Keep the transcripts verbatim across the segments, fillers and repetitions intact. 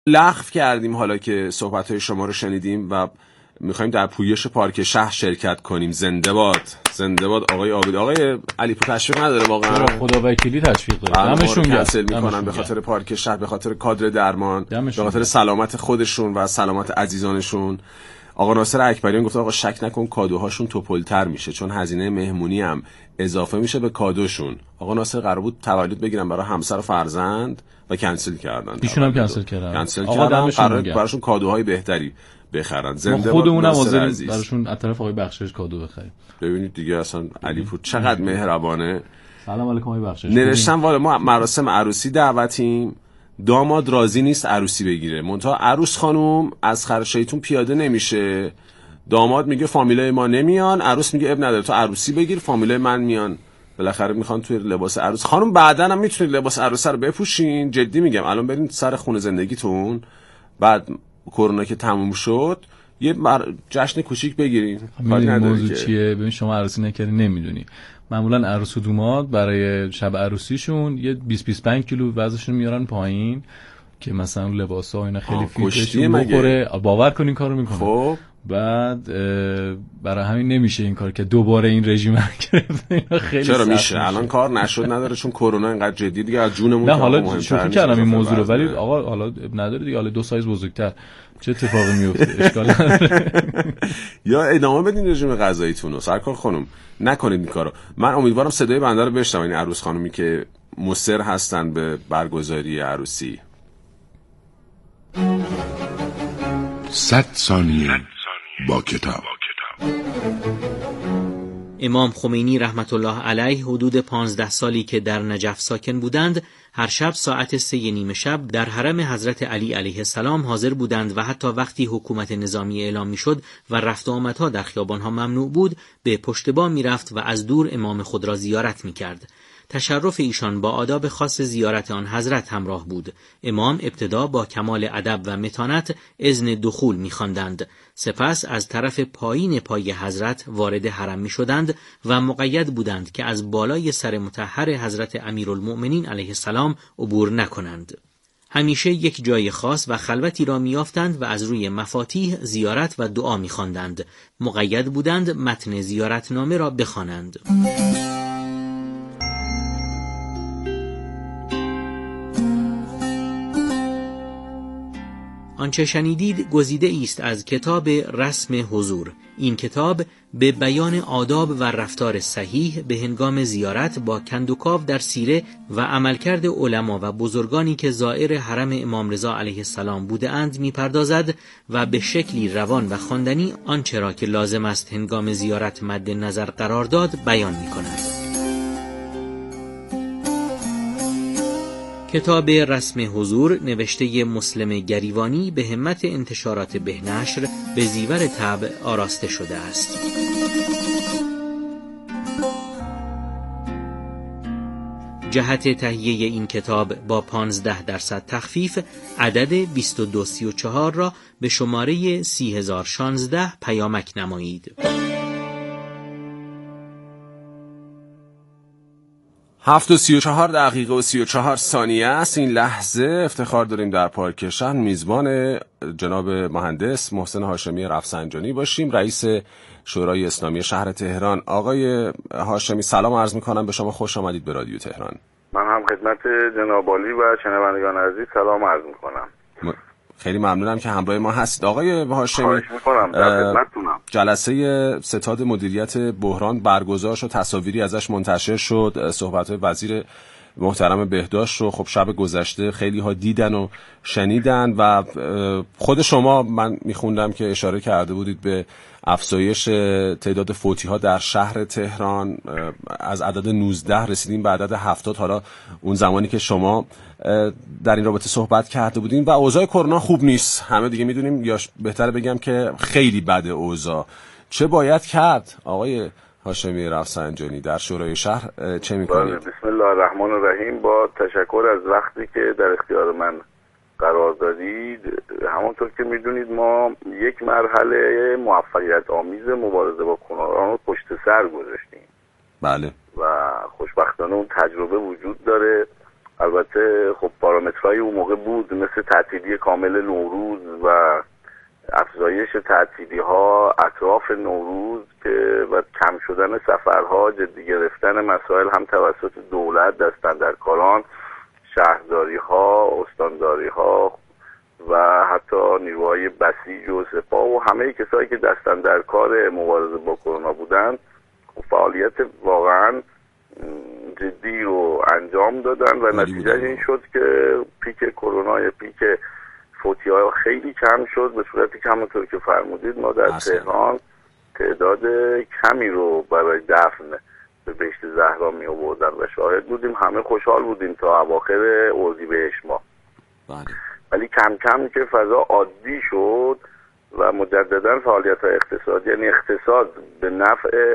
لغو کردیم حالا که صحبت‌های شما رو شنیدیم و می‌خوایم در پویش پارک شهر شرکت کنیم. زنده باد، زنده باد آقای عابد. آقای علیپور تشویق نداره واقعا؟ خدا وکیلی تشویق داره. دمشون گرم. کنسل می‌کنن به خاطر پارک شهر، به خاطر کادر درمان، به خاطر سلامت خودشون و سلامت عزیزانشون. آقا ناصر اکبریان گفت آقا شک نکن کادوهاشون توپل‌تر میشه چون هزینه مهمونی هم اضافه میشه به کادوشون. آقا ناصر قرار بود تولد بگیرن برای همسر و فرزند و کنسل کردن. ایشون هم کنسل کردن. کنسل کردن. قرار براشون کادوهای بهتری بخرن. زنده خودمون هم حاضریم براشون از طرف آقای بخشش کادو بخریم. ببینید دیگه اصلا علیپور چقدر مهربانه. سلام علیکم آقای بخشش. نوشتم والا ما مراسم عروسی دعوتیم، داماد راضی نیست عروسی بگیره، منتها عروس خانم از خرشیتون پیاده نمیشه. داماد میگه فامیلای ما نمیان، عروس میگه اب نداره تو عروسی بگیر، فامیلای من میان. بالاخره میخوان توی لباس عروس. خانم بعداً هم میتونید لباس عروسه رو بپوشین، جدی میگم. الان برین سر خونه زندگیتون، بعد کرونا که تموم شد یه بر... جشن کوچیک بگیرین. کاری نداره موضوع که چیه. ببین شما عروسی نکردی نمیدونی. معمولا عروس و دوماد برای شب عروسیشون یه بیست بیست و پنج کیلو وزنشون میارن پایین که مثلا لباسا اینا خیلی فیتشون بخوره. باور کنین کارو میکنه. خب بعد برای همین نمیشه این کار که دوباره این رژیم رو گرفت. خیلی چرا میشه؟ الان کار نشد نداره چون کرونا اینقدر جدی دیگه از جونمون نه حالا شوخی کردم این موضوع رو، ولی آقا حالا نداره دیگه، حالا دو سایز بزرگتر چه اتفاقی میفته؟ اشکال نداره. یا ادامه بدین رژیم غذاییتون رو. سرکار خانم نکنید این کارو. من امیدوارم صدای بنده رو بشنوین، این عروس خانومی که مصر هستن به برگزاری عروسی. صد ثانیه با کتاب. امام خمینی رحمت الله علیه حدود پانزده سالی که در نجف ساکن بودند، هر شب ساعت سه نیمه شب در حرم حضرت علی علیه السلام حاضر بودند و حتی وقتی حکومت نظامی اعلام میشد و رفت و آمدها در خیابانها ممنوع بود، به پشت بام میرفت و از دور امام خود را زیارت میکرد. تشرف ایشان با آداب خاص زیارت آن حضرت همراه بود. امام ابتدا با کمال ادب و متانت اذن دخول می‌خواندند، سپس از طرف پایین پای حضرت وارد حرم می‌شدند و مقید بودند که از بالای سر مطهر حضرت امیرالمؤمنین علیه السلام عبور نکنند. همیشه یک جای خاص و خلوتی را می‌یافتند و از روی مفاتیح زیارت و دعا می‌خواندند. مقید بودند متن زیارتنامه را بخوانند. آنچه شنیدید گزیده است از کتاب رسم حضور. این کتاب به بیان آداب و رفتار صحیح به هنگام زیارت با کندوکاو در سیره و عملکرد علما و بزرگانی که زائر حرم امام رضا علیه السلام بوده اند می‌پردازد و به شکلی روان و خواندنی آنچه را که لازم است هنگام زیارت مد نظر قرار داد بیان می‌کند. کتاب رسم حضور نوشته مسلم گریوانی به همت انتشارات بهنشر به زیور طبع آراسته شده است. جهت تهیه این کتاب با پانزده درصد تخفیف عدد بیست و دو سی و چهار را به شماره سی هزار و شانزده پیامک نمایید. هفت و سی و چهار دقیقه و سی و چهار ثانیه است. این لحظه افتخار داریم در پارک شهر میزبان جناب مهندس محسن هاشمی رفسنجانی باشیم، رئیس شورای اسلامی شهر تهران. آقای هاشمی سلام عرض میکنم به شما، خوش آمدید به رادیو تهران. من هم خدمت جناب عالی و شنوندگان عزیز سلام عرض میکنم. م... خیلی ممنونم که همراه ما هستید. آقای هاشمی خواهش میکنم در خدمتتونم. جلسه ستاد مدیریت بحران برگزار شد، تصاویری ازش منتشر شد، صحبت‌های وزیر محترم بهداشت رو خب شب گذشته خیلی ها دیدن و شنیدن و خود شما من میخوندم که اشاره کرده بودید به افزایش تعداد فوتی ها در شهر تهران، از عدد نوزده رسیدیم به عدد هفتاد. حالا اون زمانی که شما در این رابطه صحبت کرده بودیم و اوضاع کرونا خوب نیست، همه دیگه میدونیم، یا بهتره بگم که خیلی بده اوضاع. چه باید کرد آقای هاشمی رفسنجانی در شورای شهر؟ چه میکنید؟ بسم الله الرحمن الرحیم. با تشکر از وقتی که در اختیار من قرار دادید. همونطور که میدونید ما یک مرحله موفقیت آمیز مبارزه با کرونا رو پشت سر گذاشتیم. بله. و خوشبختانه اون تجربه وجود داره. البته خب پارامترهای اون موقع بود مثل تعطیلی کامل نوروز و افزایش تعطیلی ها اطراف نوروز که و کم شدن سفرها، جدی گرفتن مسائل هم توسط دولت، دستاندرکاران، شهرداری ها، استانداری ها و حتی نیروهای بسیج و سپاه و همه کسایی که دستاندرکار مبارزه با کرونا بودن فعالیت واقعا جدی رو انجام دادن و نتیجه این شد که پیک کرونا یا پیک فوتی ها خیلی کم شد، به صورتی که همونطور که فرمودید ما در تهران تعداد کمی رو برای دفن به بهشت زهرا می آوردن و شاهد بودیم، همه خوشحال بودیم تا اواخر اردیبهشت ماه. ولی کم کم که فضا عادی شد و مجددا فعالیت های اقتصادی، یعنی اقتصاد به نفع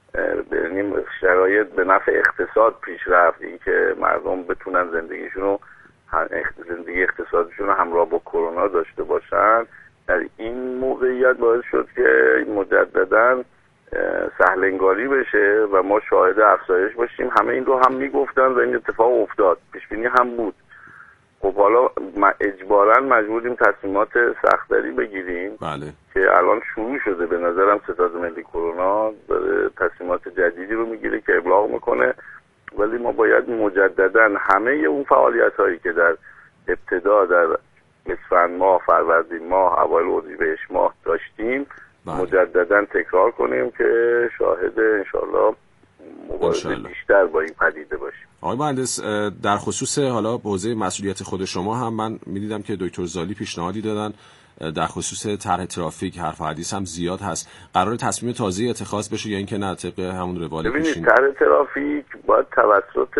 یعنی شرایط به نفع اقتصاد پیش رفت، این که مردم بتونن زندگیشون رو زندگی اقتصادیشون رو همراه با کرونا داشته باشن، در این موقعیت باعث شد که مجددا سهلنگاری بشه و ما شاهد افزایش باشیم. همه این رو هم میگفتن و این اتفاق افتاد، پیش بینی هم بود. خب حالا اجباراً مجبوریم تصمیمات سخت‌تری بگیریم. بله. که الان شروع شده، به نظرم ستاد ملی کرونا داره تصمیمات جدیدی رو میگیره که ابلاغ میکنه، ولی ما باید مجدداً همه اون فعالیت هایی که در ابتدا در اسفند ماه، فروردین ماه، اوایل اردیبهشت ماه داشتیم بله. مجدداً تکرار کنیم که شاهد انشالله مبارزه بیشتر با این پدیده باشیم. آقای مهندس، در خصوص حالا حوزه مسئولیت خود شما هم من می‌دیدم که دکتر زالی پیشنهادی دادن در خصوص طرح ترافیک، حرف و حدیث هم زیاد هست، قرار تصمیم تازه اتخاذ بشه یا اینکه نه طبق همون روال پیشین؟ ببینید طرح ترافیک باید توسط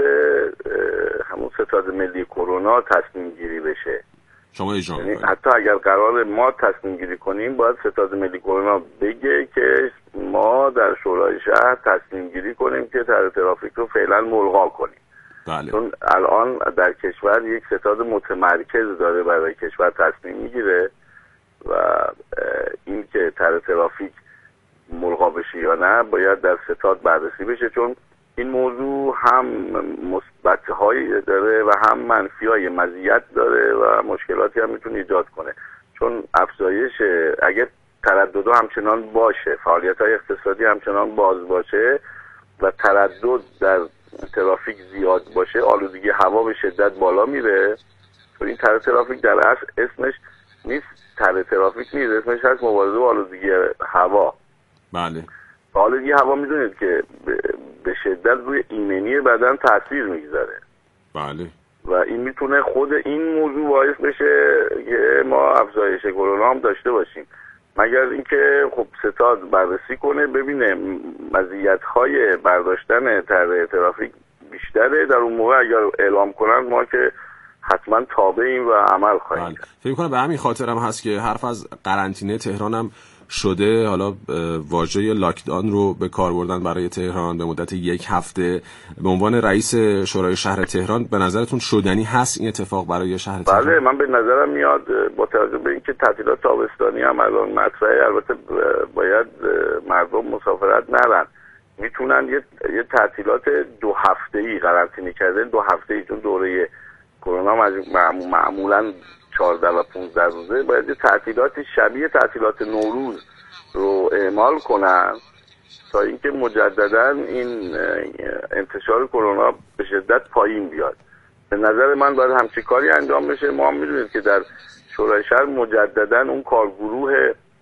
همون ستاد ملی کرونا تصمیم گیری بشه. شما اجرا یعنی حتی اگر قرار ما تصمیم گیری کنیم باید ستاد ملی کرونا بگه که ما در شورای شهر تصمیم گیری کنیم که طرح ترافیک رو فعلا ملغا کنیم. بله. چون الان در کشور یک ستاد متمرکز داره برای کشور تصمیم میگیره و این که طرح ترافیک ملغا بشه یا نه باید در ستاد بررسی بشه، چون این موضوع هم مثبت‌هایی داره و هم منفی‌های، مزیت داره و مشکلاتی هم میتونه ایجاد کنه. چون افزایش اگر تردد همچنان باشه، فعالیت‌های اقتصادی همچنان باز باشه و تردد در ترافیک زیاد باشه، آلودگی هوا به شدت بالا میره. تو این طرح ترافیک در اصل اسمش نیست طرح ترافیک نیست، اسمش هست مبارزه با آلودگی هوا. بله. آلودگی هوا میدونید که به شدت روی ایمنی بدن تاثیر میگذاره. بله. و این میتونه خود این موضوع باعث بشه که ما افزایش کرونا هم داشته باشیم، مگر اینکه خب ستاد بررسی کنه ببینه مزیت‌های برداشتن طرح ترافیک بیشتره، در اون موقع اگر اعلام کنن ما که حتما تابعیم و عمل خواهیم کرد. فکر کنم به همین خاطر هم هست که حرف از قرنطینه تهران هم شده. حالا واژه لاکداون رو به کار بردن برای تهران به مدت یک هفته. به عنوان رئیس شورای شهر تهران به نظرتون شدنی هست این اتفاق برای شهر تهران؟ بله، من به نظرم میاد با توجه به اینکه تعطیلات تابستانی هم الان مطرحه، البته باید مردم مسافرت نرن، میتونن یه یه تعطیلات دو هفته‌ای قرنطینه کردن، دو هفته‌ای، چون دوره کرونا معمولاً چهارده و پانزده روزه، باید یه تعطیلات شبیه تعطیلات نوروز رو اعمال کنن تا اینکه مجددا این انتشار کرونا به شدت پایین بیاد. به نظر من باید همچین کاری انجام بشه. ما هم میدونید که در شورای شهر مجددا اون کارگروه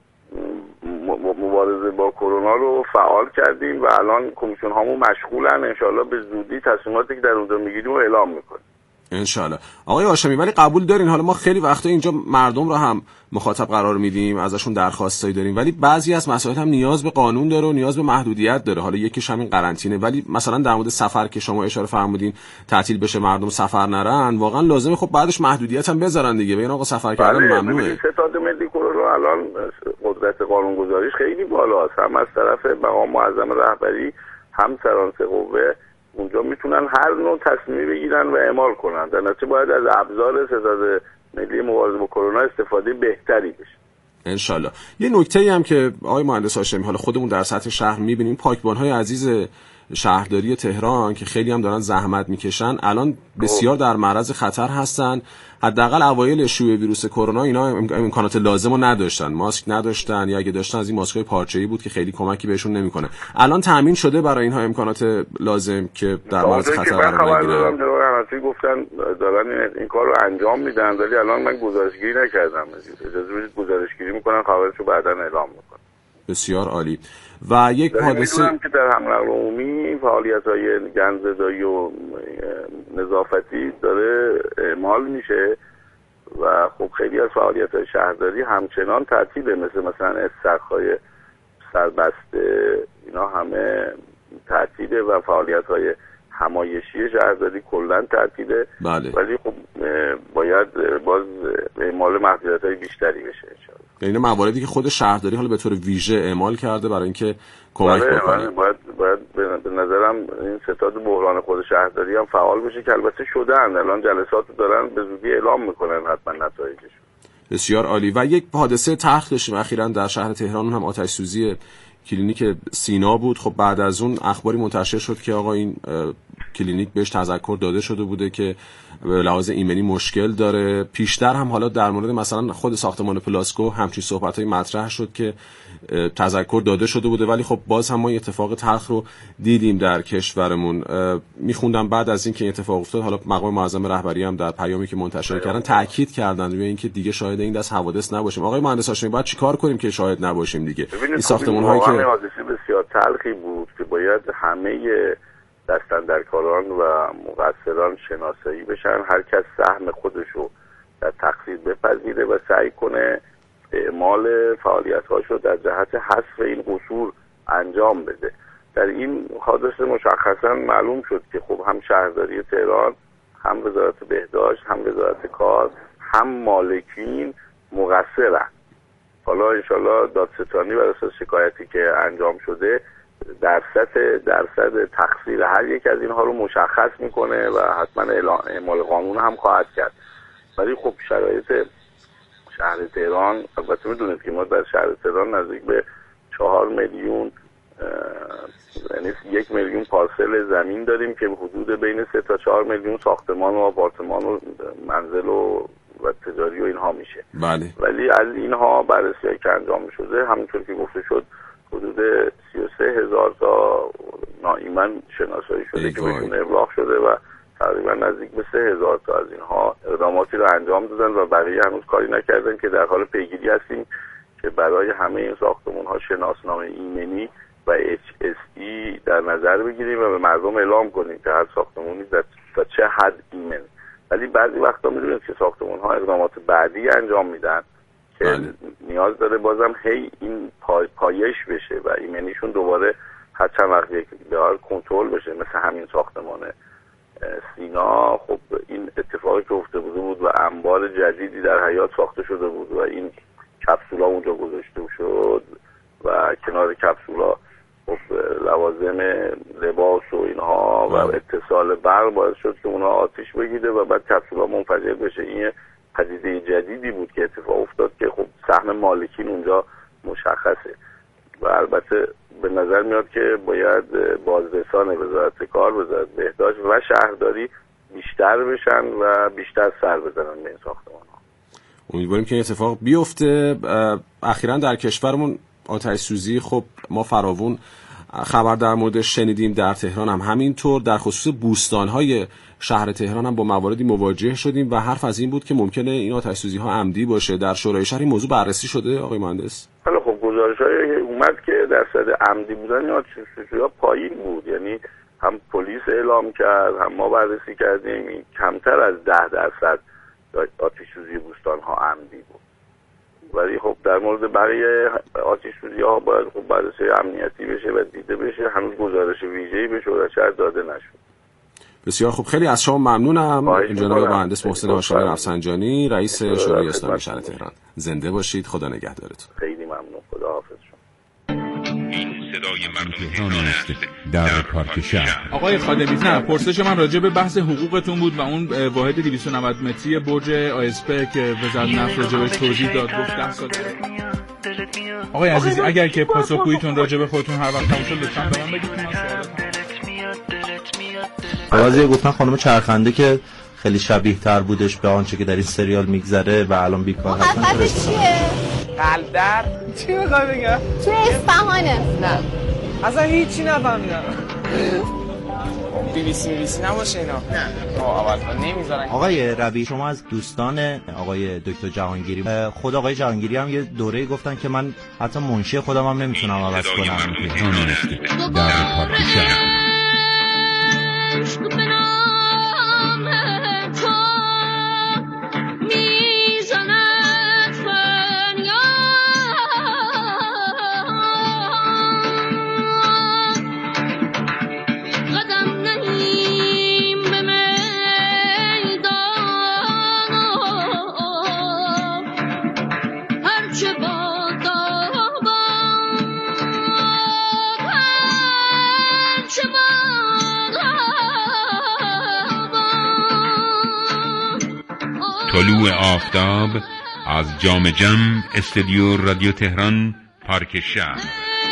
مبارزه با کرونا رو فعال کردیم و الان کمیسیون هامون مشغولن، انشالله به زودی تصمیماتی که در اونجا میگیریم رو اعلام میکنیم انشالله. آقای هاشمی، ولی قبول دارین حالا ما خیلی وقتا اینجا مردم رو هم مخاطب قرار میدیم، ازشون درخواستایی داریم، ولی بعضی از مسائل هم نیاز به قانون داره و نیاز به محدودیت داره. حالا یکیش همین قرنطینه، ولی مثلا در مورد سفر که شما اشاره فرمودین تعطیل بشه مردم سفر نرن، واقعا لازمه خب بعدش محدودیت هم بذارن دیگه، ببین آقا سفر کردن ممنوعه. ستاد ملی کرونا الان قدرت قانونگذاریش خیلی بالاست، هم از طرف مقام معظم رهبری هم سرانسه قوه اونجا میتونن هر نوع تصمیمی بگیرن و اعمال کنن. در نتیجه باید از ابزار ستاد ملی مبارزه با کرونا استفاده بهتری بشه انشالله. یه نکته‌ای هم که آقای مهندس هاشمی حالا خودمون در سطح شهر میبینیم، پاکبان‌های عزیز شهرداری تهران که خیلی هم دارن زحمت میکشن الان بسیار در معرض خطر هستن. حداقل اوایل شیوع ویروس کرونا اینا امکانات لازم رو نداشتن، ماسک نداشتن یا اگه داشتن از این ماسک‌های پارچه‌ای بود که خیلی کمکی بهشون نمیکنه. الان تامین شده برای اینها امکانات لازم که در معرض خطر قرار بگیرن؟ من گفتن دارن این کار رو انجام میدن، ولی الان من گزارشگیری نکردم. اجازه بدید گزارشگیری میکنن، خبرشو بعداً اعلام میکنن. بسیار عالی. و یک حادثه میدونم که در حمل نقل عمومی فعالیت‌های گندزدایی و نظافتی داره اعمال میشه و خب خیلی از فعالیت‌های شهرداری همچنان تعطیله، مثل مثلا استخرهای سربسته اینا همه تعطیله و فعالیت‌های همایشی شهرداری کلا تعطیله. بله. ولی خب باید باز اعمال محدودیت‌های بیشتری بشه انشاءالله. یعنی مواردی که خود شهرداری حالا به طور ویژه اعمال کرده برای اینکه کمک بله بکنه. بله باید باید به نظرم این ستاد بحران خود شهرداری هم فعال بشه که البته شدن، الان جلسات دارن به زودی اعلام میکنن حتما نتایجش. بسیار عالی. و یک حادثه تلخ داشتیم اخیراً در شهر تهران، هم آتش سوزی کلینیک سینا بود. خب بعد از اون اخباری منتشر شد که آقا این کلینیک بهش تذکر داده شده بوده که به لحاظ ایمنی مشکل داره. پیشتر هم حالا در مورد مثلا خود ساختمان پلاسکو همچین صحبت‌های مطرح شد که تذکر داده شده بوده، ولی خب باز هم ما اتفاق تلخ رو دیدیم در کشورمون. میخوندم بعد از اینکه این اتفاق افتاد، حالا مقام معظم رهبری هم در پیامی که منتشر کردن تاکید کردن روی اینکه دیگه شاهد این دست حوادث نباشیم. آقای مهندس هاشمی باید چیکار کنیم که شاهد نباشیم دیگه؟ این ساختمان‌هایی که حادثه بسیار تلخی بود که باید همه دستاندرکاران و مقصران شناسایی بشن، هر کس سهم خودشو در تقصیر بپذیره و سعی کنه اعمال فعالیت‌هاشو در جهت حذف این قصور انجام بده. در این حادثه مشخصا معلوم شد که خب هم شهرداری تهران، هم وزارت بهداشت، هم وزارت کار، هم مالکین مقصرن. حالا انشالله دادستانی بر اساس شکایتی که انجام شده درصد درصد تقصیر هر یک از اینها رو مشخص میکنه و حتما اعمال قانون هم خواهد کرد. ولی خب شرایط شهر تهران، البته میدونید که ما در شهر تهران نزدیک به چهار میلیون یعنی یک میلیون پارسل زمین داریم که حدود بین سه تا چهار میلیون ساختمان و آپارتمان و منزل و و تجاری و اینها میشه. بله. ولی از اینها بررسی که انجام شده همونطور که گفته شد حدود سی و سه هزار تا ناایمن شناسایی شده که بهشون ابلاغ شده و تقریبا نزدیک به سه هزار تا از اینها اقداماتی رو انجام دادن و بقیه هنوز کاری نکردن که در حال پیگیری هستیم که برای همه این ساختمان ها شناسنامه ایمنی و اچ اس ای در نظر بگیریم و به مردم اعلام کنیم که هر ساختمانی در چه حد ایمن. ولی بعضی وقتا میدونید که ساختمان ها اقدامات بعدی انجام میدن که بله. نیاز داره بازم هی این پای پایش بشه و ایمنیشون دوباره هر چند وقت یک بار کنترل بشه. مثل همین ساختمان سینا، خب این اتفاقی که افتاده بود و انبار جدیدی در حیاط ساخته شده بود و این کپسولا اونجا گذاشته شد و کنار کپسولا خب لوازم لباس و اینها و اتصال برق باعث شد که اونها آتش بگیره و بعد کپسولا منفجر بشه. این پدیده جدیدی بود که اتفاق افتاد که خب سهم مالکین اونجا مشخصه و البته به نظر میاد که باید بازرسان وزارت کار، وزارت بهداشت و شهرداری بیشتر بشن و بیشتر سر بزنن به این ساختمان ها. امیدواریم که این اتفاق بیفته. اخیراً در کشورمون آتش سوزی خب ما فراوون خبر در موردش شنیدیم، در تهران هم همینطور. در خصوص بوستان‌های شهر تهران هم با مواردی مواجه شدیم و حرف از این بود که ممکنه این آتش سوزی‌ها عمدی باشه. در شورای شهر این موضوع بررسی شده آقای مهندس؟ حالا خب گزارش‌های اومد که درصد عمدی بودن یا آتش سوزی‌ها پایین بود، یعنی هم پلیس اعلام کرد هم ما بررسی کردیم کمتر از ده درصد آتش سوزی بوستان‌ها عمدی بود. ولی خب در مورد بقیه آتش سوزی‌ها باید خب بررسی امنیتی بشه و دیده بشه. هنوز گزارش ویژه‌ای به شورای شهر داده نشد. بسیار خوب، خیلی از شما ممنونم جناب مهندس محسن هاشمی رفسنجانی، رئیس شورای اسلامی شهر تهران. زنده باشید، خدا نگهدارتون. خیلی ممنون، خدا حافظ شما. این صدای مردم تهران است در پارک شهر. آقای خادمی، نه پرسش من راجع به بحث حقوقتون بود و اون واحد دویست و نود متری برج آیسپی که وزارت نفت راجع بهش توضیح داد گفت ده سال. آقای عزیزی اگر که پاسخگوییتون راجع به خودتون هر وقت تموم شد لطفاً به من بگید. بعضی گفتن خانم چرخنده که خیلی شبیه تر بودش به آنچه که در این سریال میگذره و الان بیکار هستن. مخفف چیه؟ قلب در چی میخوای بگم؟ توی اصفهانه. نه اصلا هیچی نفهمیدم. بی بی سی بی بی سی نباشه اینا. نه اول نمیذارن. آقای ربی، شما از دوستان آقای دکتر جهانگیری، خود آقای جهانگیری هم یه دوره گفتن که من حتی منشی خودم هم نمیتونم عوض کنم. در پارک شهر طلوع آفتاب از جام جم استودیو رادیو تهران پارک شهر.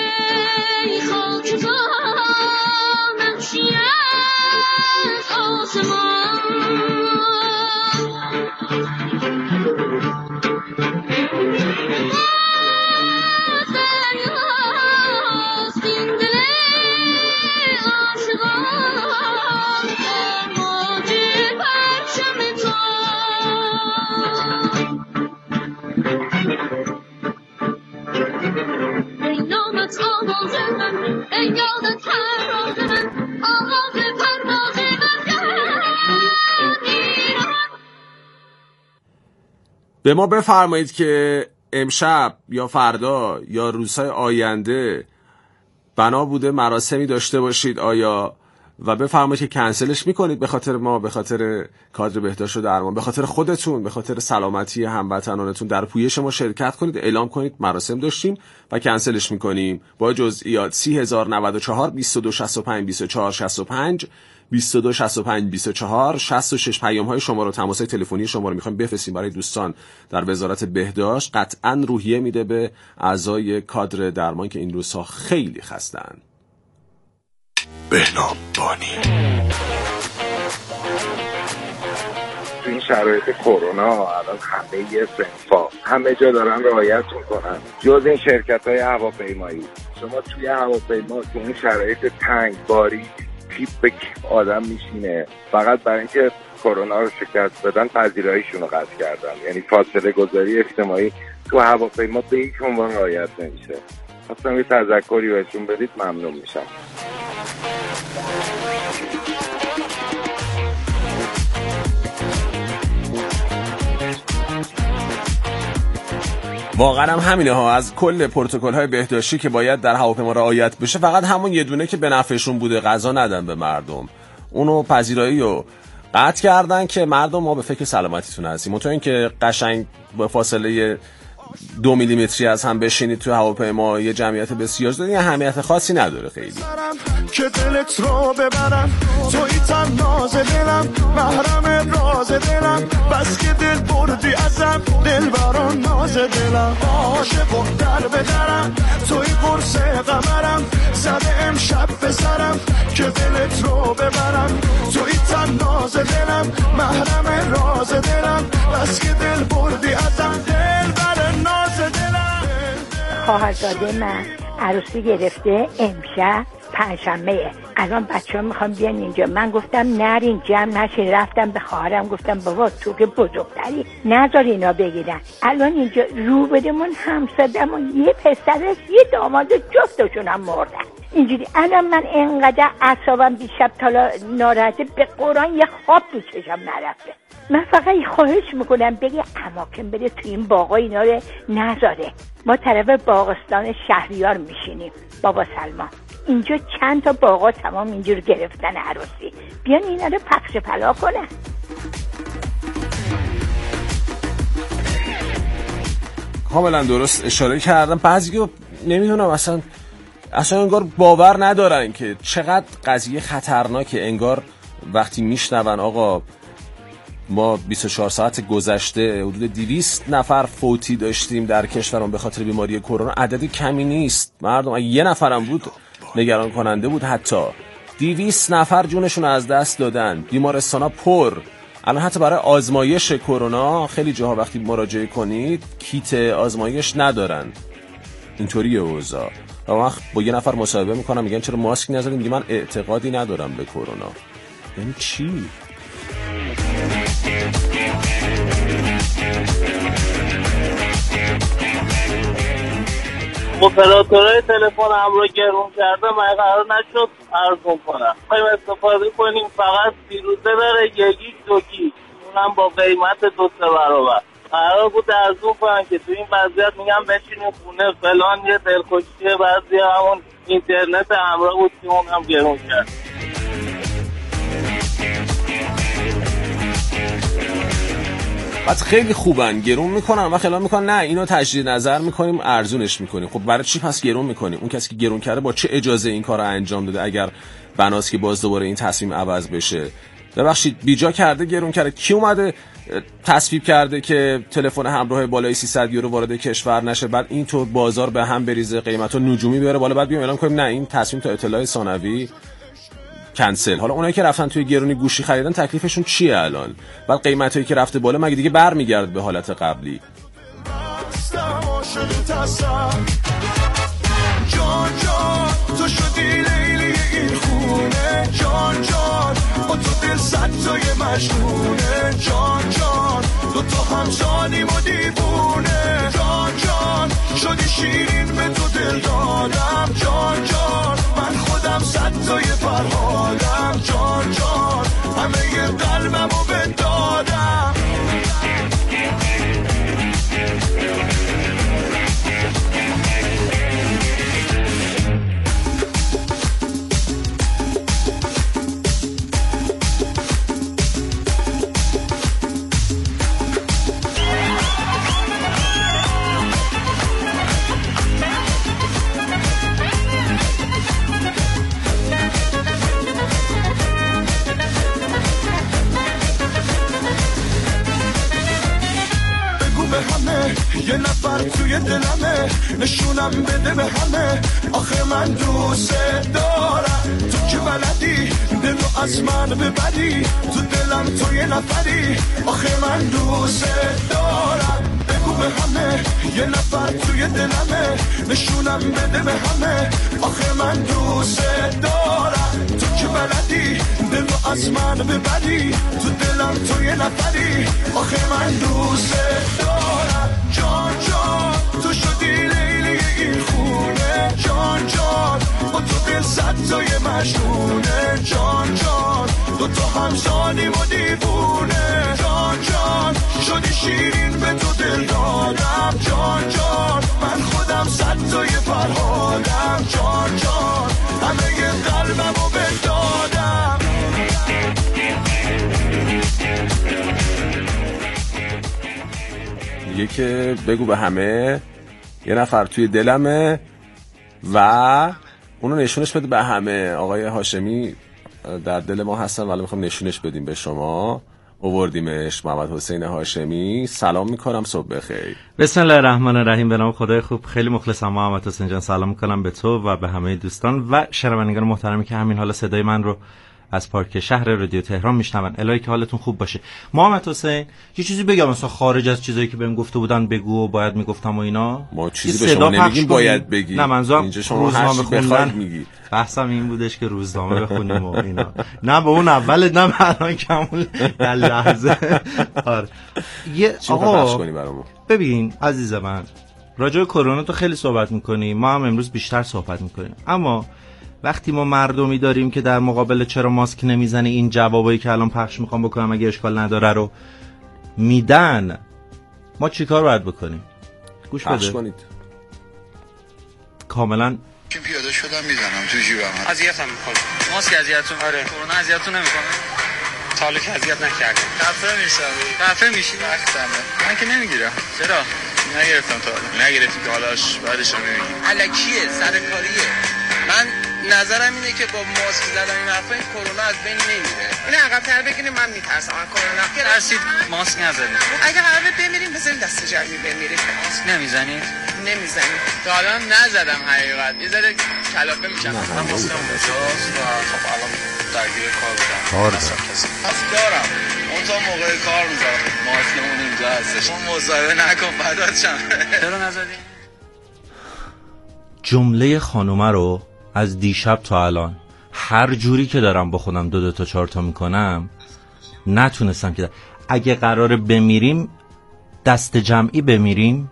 به ما بفرمایید که امشب یا فردا یا روزهای آینده بنا بوده مراسمی داشته باشید آیا، و بفرمایید که کنسلش میکنید به خاطر ما، به خاطر کادر بهداشت و درمان، به خاطر خودتون، به خاطر سلامتی هموطنانتون در پویش ما شرکت کنید، اعلام کنید مراسم داشتیم و کنسلش میکنیم. با جزئیات سی هزار و نود و چهار بیست و دو شصت و پنج بیست و چهار شصت و پنج بیست و دو شصت و پنج بیست و چهار شصت و شش پیام های شما رو، تماس تلفنی شما رو میخوایم بفرستیم برای دوستان در وزارت بهداشت. قطعاً روحیه میده به اعضای کادر درمان که این روزها خیلی خستن. بهنام بانی. تو این شرایط کرونا الان همه یه صنفا همه جا دارن رعایت میکنن جز این شرکت های هواپیمایی. شما توی هواپیما تو این شرایط تنگ باری تیپ به آدم میشینه فقط برای اینکه کرونا رو شکست بدن، پذیراییشون رو قطع کردن. یعنی فاصله گذاری اجتماعی تو هواپیما به هیچ عنوان رعایت نمیشه. اصلا یه تذکری بهشون بدید ممنون میشم. واقعا هم همینه ها. از کل پروتکل های بهداشتی که باید در هواپیما رعایت بشه فقط همون یه دونه که به نفعشون بوده، غذا ندن به مردم، اونو پذیرایی رو قطع کردن که مردم ما به فکر سلامتیتون هستیم. منتها این که قشنگ با فاصله دو میلیمتری از هم بشینید تو هواپیما یه جمعیت بسیار زیاد، یه اهمیت خاصی نداره خیلی. که دلت رو ببرم توی تن ناز دلم، محرم راز دلم، بس که دل بردی ازم، دل بران ناز دلم، عاشق و در بدرم توی قرص قمرم، زده امشب بسرم که دلت رو ببرم توی تن ناز دلم، محرم راز دلم، بس که دل بردی ازم، دل بران ناز دلم. خواهرزاده من عروسی گرفته امشب پنجشنبه. الان بچه‌ها میخوام بیان اینجا. من گفتم نرین جمع نشین. رفتم به خواهرم گفتم بابا تو که بزرگتری نذار اینا بگیرن. الان اینجا روبرمون همسادمون یه پسرش یه داماد جفتشون هم مردن. اینجوری الان من انقدر اعصابم دیشب تا ناراحته به قرآن یه خواب تو چشم نرفته. من فقط خواهش میکنم بگه اماکن بده تو این باغا اینا رو نذاره. ما طرف باغستان شهریار میشینیم بابا سلمان. اینجا چند تا باغا تمام اینجور گرفتن عروسی. بیان اینا رو پخش پلا کنن. کاملا درست اشاره کردم. بعضی نمیدونم اصلا اصلا انگار باور ندارن که چقدر قضیه خطرناکه. انگار وقتی میشنون آقا ما بیست و چهار ساعت گذشته حدود دویست نفر فوتی داشتیم در کشورمون به خاطر بیماری کرونا، عدد کمی نیست. مردم اگه یه نفرم بود نگران کننده بود. حتی دویست نفر جونشون از دست دادن، بیمارستانا پر. الان حتی برای آزمایش کرونا خیلی جاها وقتی مراجعه کنید کیت آزمایش ندارن. اینطوریه اوضاع. و وقت با یه نفر مصاحبه میکنم میگن چرا ماسک نذارید، میگه من اعتقادی ندارم به کرونا. یعنی چی؟ اپراتورهای تلفن همراه گرون کرده من قرار نشد ارزون کنم. خواهیم استفاده کنیم فقط فیروزه داره یکی دو گیگ، اونم با قیمت دو سه برابر. قرار بود ارزون کنم که تو این وضعیت میگم بشینیم خونه فلان، یه دلخوشیه. بعضی همون اینترنت همراه بود که اونم گرون کرد. بعد خیلی خوبن گرون میکنن و خیلی میکنن نه اینو تجدید نظر میکنیم ارزونش میکنیم. خب برای چی پس گرون میکنیم؟ اون کسی که گرون کرده با چه اجازه این کارو انجام داده؟ اگر بناست که باز دوباره این تصمیم عوض بشه. ببخشید بیجا کرده گرون کرده. کی اومده تصویب کرده که تلفن همراه بالای سیصد یورو وارد کشور نشه، بعد اینطور بازار به هم بریزه، قیمتو نجومی بره بالا، بعد بیام اعلام کنیم نه این تصمیم تا اطلاع ثانوی کنسل. حالا اونایی که رفتن توی گرونی گوشی خریدن تکلیفشون چیه الان؟ بعد قیمتایی که رفته بالا مگه دیگه برمیگرده به حالت قبلی؟ جان جان تو شدی لیلی این خونه، جان جان با تو دل صد تای مجنونه، جان جان دو تا همزانیم و دیوونه، جان جان شدی شیرین به تو دل دادم، جان جان من خودم صد تای فرهادم، جان جان همه ی قلبمو بدادم. یه نفر توی دلمه نشونم بده به همه، آخه من دوست دارم تو که بلدی دلو از من ببری، تو دلم تو یه نفری، آخه من دوست دارم. بگو به همه یه نفر توی دلمه نشونم بده به همه، آخه من دوست دارم تو که بلدی دلو از من ببری، تو دلم تو یه نفری، آخه من دوست دارم. جان جان تو شدی لیلی این خونه، جان جان با تو دل صد تای مجنونه، جان جان دو تا همزانیم و دیوونه، جان جان شدی شیرین به تو دل دادم، جان جان من خودم صد تای فرهادم، جان جان همه ی قلبمو بدادم. میگه که بگو به همه یه نفر توی دلمه و اونو نشونش بده به همه. آقای هاشمی در دل ما هستن ولی میخوام نشونش بدیم به شما. آوردیمش. محمد حسین هاشمی، سلام میکنم، صبح بخیر. بسم الله الرحمن الرحیم. به نام خدای خوب. خیلی مخلصم محمد حسین جان. سلام میکنم به تو و به همه دوستان و شنوندگان محترمی که همین حالا صدای من رو از پارک شهر رادیو تهران میشنون. الهی که حالتون خوب باشه. محمد حسین یه چیزی بگم مثلا خارج از چیزایی که بهم گفته بودن بگو و باید میگفتم و اینا. ما چیزی به شما نمیگیم باید بگی. نه منظورم اینجا شما هر چی بخواید میگی. بحثم این بودش که روزنامه بخونیم و اینا. نه به اون اول نه الان کمون در لحظه. آره. یه آقا ببین عزیز من، راجع به کرونا تو خیلی صحبت میکنی، ما هم امروز بیشتر صحبت میکنیم، اما وقتی ما مردمی داریم که در مقابل چرا ماسک نمیزنی این جوابایی که الان پخش میخوام بکنم اگه اشکال نداره رو میدن، ما چیکار باید بکنیم؟ گوش بده. پخش کنید. کاملا چون پیاده شدم میزنم تو جیبم. اذیتم میکنه. ماسک اذیتتون؟ آره. کرونا اذیتتون نمیکنه؟ تا حالا که اذیت نکردم. خفه میشم. خفه میشی؟ وقتمه. من که نمیگیرم. چرا؟ نگرفتم تا حالا. نگرفتی که حالاش بعدش رو میگی. الکیه، سرکاریه. من نظرم اینه که با ماسک زدن این حرفا این کرونا از بین نمیره. این عقب‌تر بگیریم، من میترسم از کرونا. ترسید ماسک نزنید. اگه قراره بمیریم بزنید دست جمعی بمیریم. ماسک نمیزنید؟ نمیزنید. تا حالا نزدم حقیقت. یه ذره کلافه میشن. من ماسکم اونجاست و خب الان درگیر کار بودم. کار ماسک دارم. اون تا موقع کار میذارم. ماسکمون اینجا هستش. اون مصاحبه نکن فدات شم. چرا نزدی؟ جمله خانومه رو از دیشب تا الان هر جوری که دارم با خودم دو دو تا چهار تا میکنم نتونستم که اگه قراره بمیریم دست جمعی بمیریم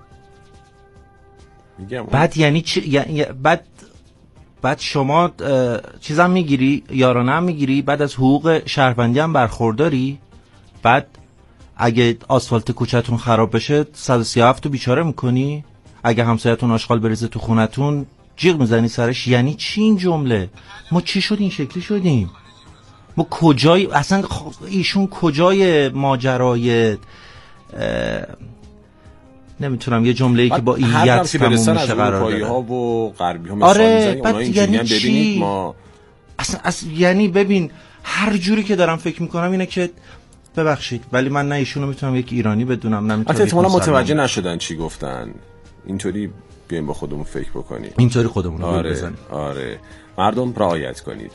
بعد یعنی چی یعنی بعد بعد شما چیزام میگیری یارانه هم میگیری بعد از حقوق شهروندی هم برخورداری بعد اگه آسفالت کوچه‌تون خراب بشه صد و سی و هفت تو بیچاره میکنی اگه همسایه‌تون آشغال بریزه تو خونتون جیغ میزنی سرش. یعنی چی این جمله؟ ما چی شد این شکلی شدیم؟ ما کجای اصلا ایشون کجای ماجرای نمیتونم یه جمله‌ای که با ایت تموم میشه قرار داره. ها و غربی ها مثال آره میزنی بعد یعنی ببینید ما اصلا, اصلا یعنی ببین هر جوری که دارم فکر میکنم اینه که ببخشید ولی من نه ایشونو میتونم یک ایرانی بدونم نه میتونم احتمالاً متوجه نشدن چی گفتن. اینطوری بیایم با خودمون فکر بکنیم. اینطوری خودمون رو آره بزنیم. آره مردم رعایت کنید.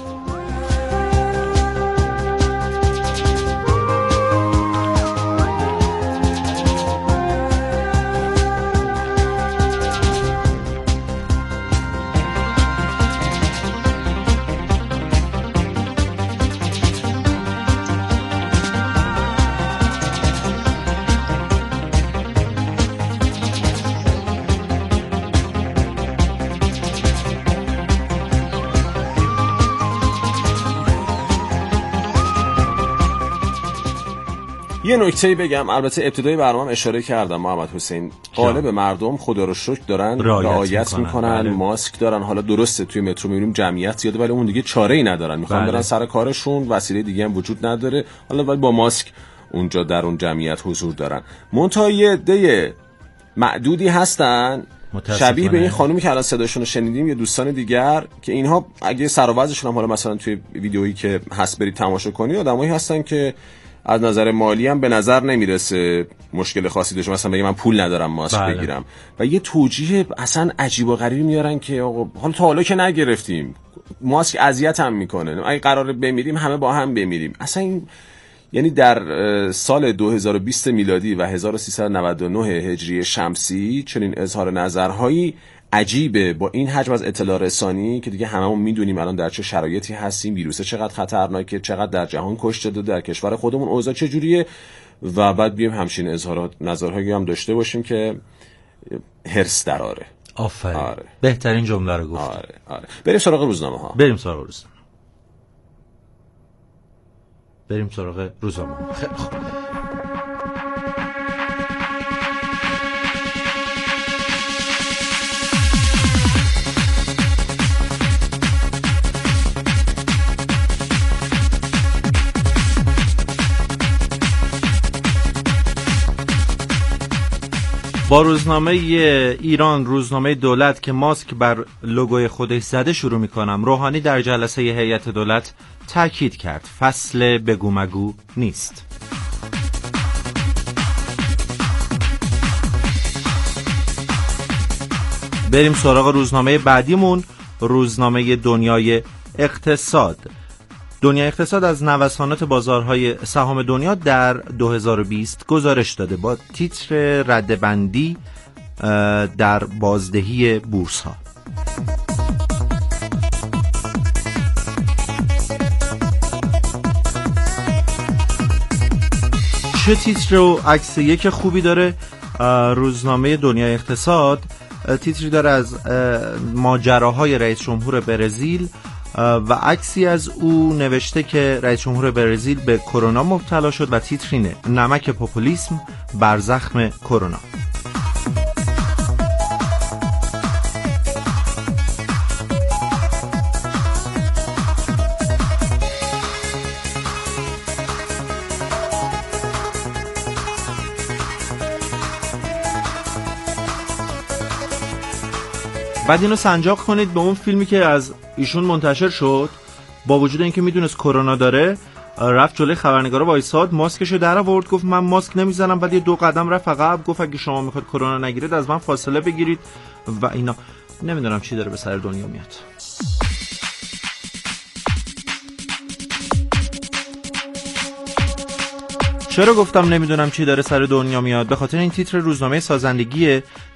یه نکته بگم، البته ابتدای برنامه اشاره کردم محمد حسین، غالب مردم خدا رو شکر دارن رعایت میکنن، ماسک دارن. حالا درسته توی مترو میبینیم جمعیت زیاده ولی اون دیگه چاره‌ای ندارن، میخوان برن سر کارشون، وسیله دیگه هم وجود نداره، حالا ولی با ماسک اونجا در اون جمعیت حضور دارن. منتها یه عده معدودی هستن شبیه به این خانومی که الان صداشون رو شنیدیم یا دوستان دیگر که اینها اگه سر و وضعشون هم حالا مثلا توی ویدیویی که هست برید تماشا کنید، آدمایی هستن که از نظر مالی هم به نظر نمیرسه مشکل خاصی داشته، مثلا بگم من پول ندارم ماسک بله. بگیرم و یه توجیه اصلا عجیب و غریبی میارن که آقا حالا تا حالا که نگرفتیم ماسک اذیت هم میکنه، اگه قراره بمیریم همه با هم بمیریم. اصلا این یعنی در سال دو هزار و بیست میلادی و هزار و سیصد و نود و نه هجری شمسی چنین اظهار نظرهایی عجیبه با این حجم از اطلاع رسانی که دیگه هممون میدونیم الان در چه شرایطی هستیم، ویروس چقدر خطرناکه، چقدر در جهان کشته داده، در کشور خودمون اوضاع چجوریه و بعد بیایم همچین اظهارات نظرهایی هم داشته باشیم که هرس دراره. آفرین. آره. بهترین جمله رو گفت. آره آره. بریم سراغ روزنامه ها. بریم سراغ روزنامه. بریم سراغ روزنامه. خیلی خوب. با روزنامه ایران، روزنامه دولت که ماسک بر لوگوی خودش زده شروع میکنم. روحانی در جلسه هیئت دولت تاکید کرد فصل بگو مگو نیست. بریم سراغ روزنامه بعدیمون، روزنامه دنیای اقتصاد. دنیای اقتصاد از نوسانات بازارهای سهام دنیا در دو هزار و بیست گزارش داده با تیتر ردبندی در بازدهی بورس ها. چه تیتر و عکس یک خوبی داره روزنامه دنیای اقتصاد. تیتری داره از ماجراهای رئیس جمهور برزیل و عکسی از او نوشته که رئیس جمهور برزیل به کرونا مبتلا شد و تیترینه نمک پوپولیسم بر زخم کرونا. بعد اینو سنجاق کنید به اون فیلمی که از ایشون منتشر شد، با وجود اینکه میدونست کرونا داره رفت جلوی خبرنگارا وایساد، ماسکشو در آورد، گفت من ماسک نمیزنم، بعد یه دو قدم رفت عقب، گفت اگه شما میخواد کرونا نگیرید از من فاصله بگیرید و اینا. نمیدونم چی داره به سر دنیا میاد. چرا گفتم نمیدونم چی داره سر دنیا میاد؟ به خاطر این تیتر روزنامه سازندگیه